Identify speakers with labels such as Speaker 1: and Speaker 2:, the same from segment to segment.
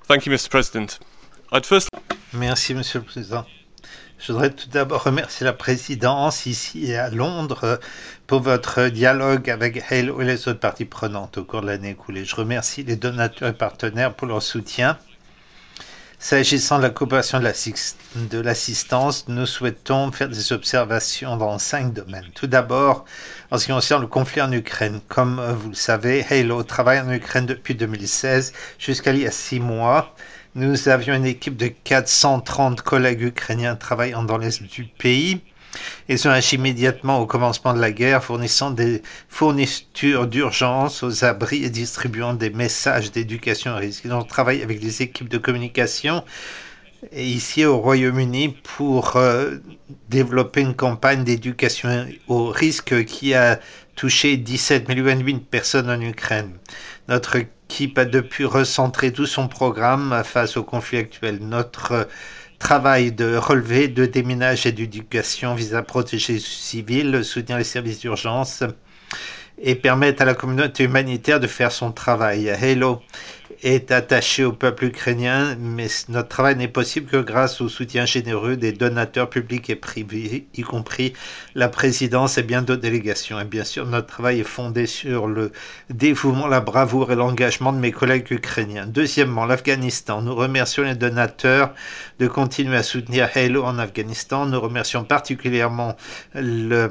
Speaker 1: Thank you, Mr. President. I'd first
Speaker 2: Merci, Monsieur le Président. Je voudrais tout d'abord remercier la présidence ici et à Londres pour votre dialogue avec Halo et les autres parties prenantes au cours de l'année écoulée. Je remercie les donateurs et partenaires pour leur soutien. S'agissant de la coopération de l'assistance, nous souhaitons faire des observations dans 5 domaines. Tout d'abord, en ce qui concerne le conflit en Ukraine. Comme vous le savez, Halo travaille en Ukraine depuis 2016 jusqu'à il y a 6 mois. Nous avions une équipe de 430 collègues ukrainiens travaillant dans l'est du pays. Ils ont agi immédiatement au commencement de la guerre, fournissant des fournitures d'urgence aux abris et distribuant des messages d'éducation à risque. Ils ont travaillé avec les équipes de communication et ici au Royaume-Uni pour développer une campagne d'éducation au risque qui a touché 17 millions et demi de personnes en Ukraine. Notre équipe a depuis recentré tout son programme face au conflit actuel. Notre travail de relevé, de déminage et d'éducation vise à protéger les civils, soutenir les services d'urgence et permettre à la communauté humanitaire de faire son travail. Halo est attaché au peuple ukrainien, mais notre travail n'est possible que grâce au soutien généreux des donateurs publics et privés, y compris la présidence et bien d'autres délégations. Et bien sûr, notre travail est fondé sur le dévouement, la bravoure et l'engagement de mes collègues ukrainiens. Deuxièmement, l'Afghanistan. Nous remercions les donateurs de continuer à soutenir Halo en Afghanistan. Nous remercions particulièrement le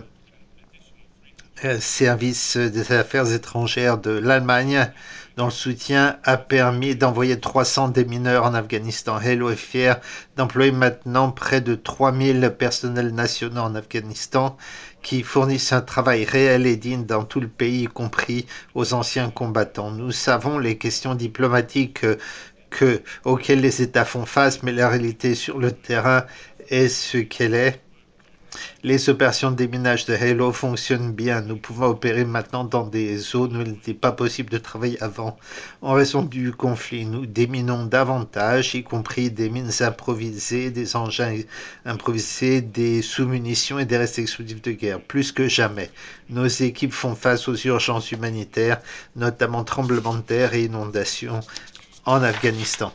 Speaker 2: service des affaires étrangères de l'Allemagne, dont le soutien a permis d'envoyer 300 démineurs en Afghanistan. Halo est fier d'employer maintenant près de 3000 personnels nationaux en Afghanistan qui fournissent un travail réel et digne dans tout le pays, y compris aux anciens combattants. Nous savons les questions diplomatiques auxquelles les États font face, mais la réalité sur le terrain est ce qu'elle est. Les opérations de déminage de Halo fonctionnent bien. Nous pouvons opérer maintenant dans des zones où il n'était pas possible de travailler avant. En raison du conflit, nous déminons davantage, y compris des mines improvisées, des engins improvisés, des sous-munitions et des restes explosifs de guerre. Plus que jamais, nos équipes font face aux urgences humanitaires, notamment tremblements de terre et inondations en Afghanistan.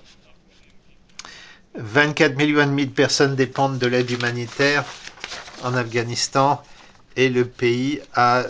Speaker 2: 24 millions et demi de personnes dépendent de l'aide humanitaire en Afghanistan et le pays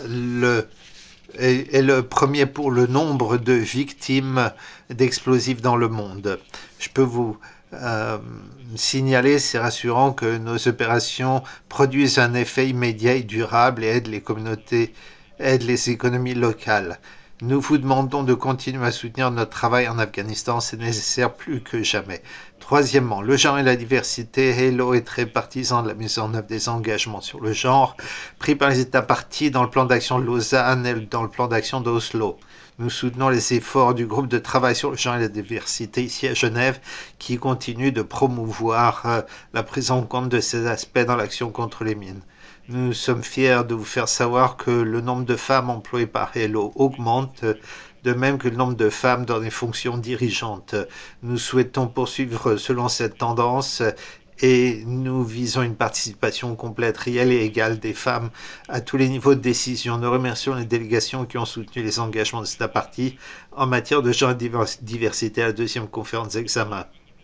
Speaker 2: est le premier pour le nombre de victimes d'explosifs dans le monde. Je peux vous signaler, c'est rassurant, que nos opérations produisent un effet immédiat et durable et aident les communautés, aident les économies locales. Nous vous demandons de continuer à soutenir notre travail en Afghanistan, c'est nécessaire plus que jamais. Troisièmement, le genre et la diversité. Halo est très partisan de la mise en œuvre des engagements sur le genre pris par les États partis dans le plan d'action de Lausanne et dans le plan d'action d'Oslo. Nous soutenons les efforts du groupe de travail sur le genre et la diversité ici à Genève qui continue de promouvoir la prise en compte de ces aspects dans l'action contre les mines. Nous sommes fiers de vous faire savoir que le nombre de femmes employées par Halo augmente, de même que le nombre de femmes dans les fonctions dirigeantes. Nous souhaitons poursuivre selon cette tendance et nous visons une participation complète, réelle et égale des femmes à tous les niveaux de décision. Nous remercions les délégations qui ont soutenu les engagements de cette partie en matière de genre et diversité à la deuxième conférence d'examen.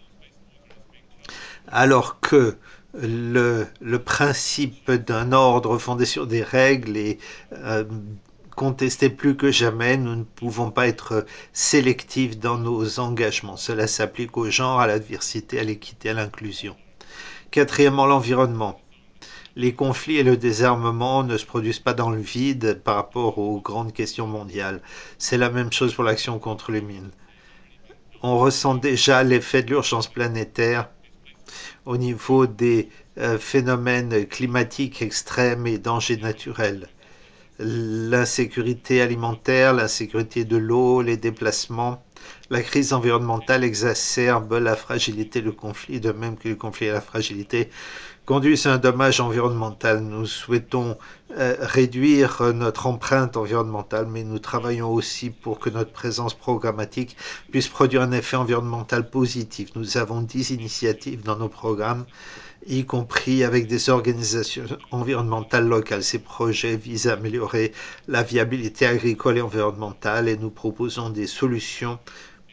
Speaker 2: Alors que le principe d'un ordre fondé sur des règles est contesté plus que jamais, nous ne pouvons pas être sélectifs dans nos engagements. Cela s'applique au genre, à la diversité, à l'équité, à l'inclusion. Quatrièmement, l'environnement. Les conflits et le désarmement ne se produisent pas dans le vide par rapport aux grandes questions mondiales. C'est la même chose pour l'action contre les mines. On ressent déjà l'effet de l'urgence planétaire au niveau des phénomènes climatiques extrêmes et dangers naturels. L'insécurité alimentaire, l'insécurité de l'eau, les déplacements. La crise environnementale exacerbe la fragilité du conflit, de même que le conflit et la fragilité conduisent à un dommage environnemental. Nous souhaitons réduire notre empreinte environnementale, mais nous travaillons aussi pour que notre présence programmatique puisse produire un effet environnemental positif. Nous avons 10 initiatives dans nos programmes, y compris avec des organisations environnementales locales. Ces projets visent à améliorer la viabilité agricole et environnementale et nous proposons des solutions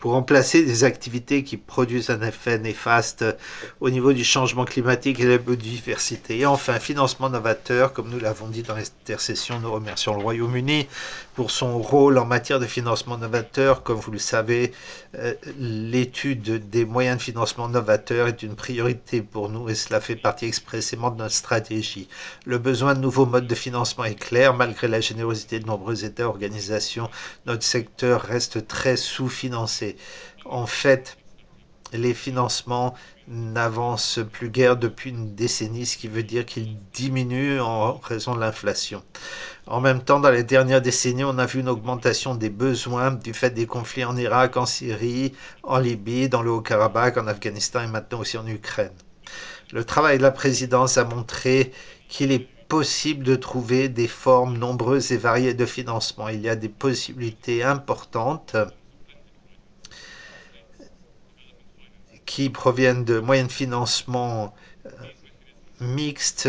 Speaker 2: pour remplacer des activités qui produisent un effet néfaste au niveau du changement climatique et de la biodiversité. Et enfin, financement novateur, comme nous l'avons dit dans l'intercession, nous remercions le Royaume-Uni pour son rôle en matière de financement novateur. Comme vous le savez, l'étude des moyens de financement novateur est une priorité pour nous et cela fait partie expressément de notre stratégie. Le besoin de nouveaux modes de financement est clair. Malgré la générosité de nombreux États et organisations, notre secteur reste très sous-financé. En fait, les financements n'avancent plus guère depuis une décennie, ce qui veut dire qu'ils diminuent en raison de l'inflation. En même temps, dans les dernières décennies, on a vu une augmentation des besoins du fait des conflits en Irak, en Syrie, en Libye, dans le Haut-Karabakh, en Afghanistan et maintenant aussi en Ukraine. Le travail de la présidence a montré qu'il est possible de trouver des formes nombreuses et variées de financement. Il y a des possibilités importantes qui proviennent de moyens de financement mixtes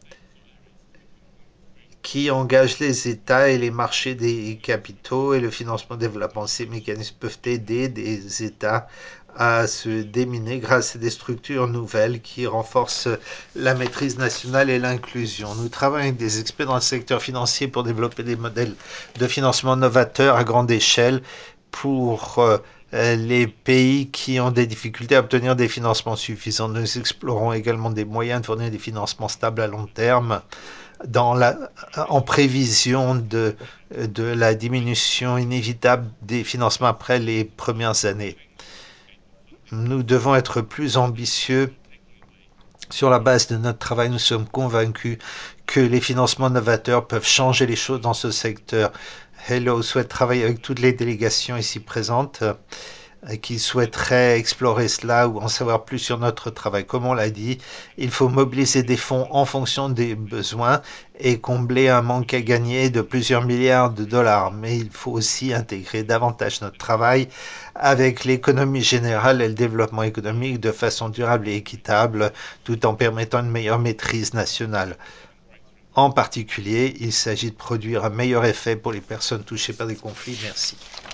Speaker 2: qui engagent les États et les marchés des capitaux et le financement développement. Ces mécanismes peuvent aider des États à se déminer grâce à des structures nouvelles qui renforcent la maîtrise nationale et l'inclusion. Nous travaillons avec des experts dans le secteur financier pour développer des modèles de financement novateurs à grande échelle pour les pays qui ont des difficultés à obtenir des financements suffisants. Nous explorons également des moyens de fournir des financements stables à long terme en prévision de la diminution inévitable des financements après les premières années. Nous devons être plus ambitieux. Sur la base de notre travail, nous sommes convaincus que les financements novateurs peuvent changer les choses dans ce secteur. Hello souhaite travailler avec toutes les délégations ici présentes qui souhaiteraient explorer cela ou en savoir plus sur notre travail. Comme on l'a dit, il faut mobiliser des fonds en fonction des besoins et combler un manque à gagner de plusieurs milliards de dollars. Mais il faut aussi intégrer davantage notre travail avec l'économie générale et le développement économique de façon durable et équitable, tout en permettant une meilleure maîtrise nationale. En particulier, il s'agit de produire un meilleur effet pour les personnes touchées par des conflits. Merci.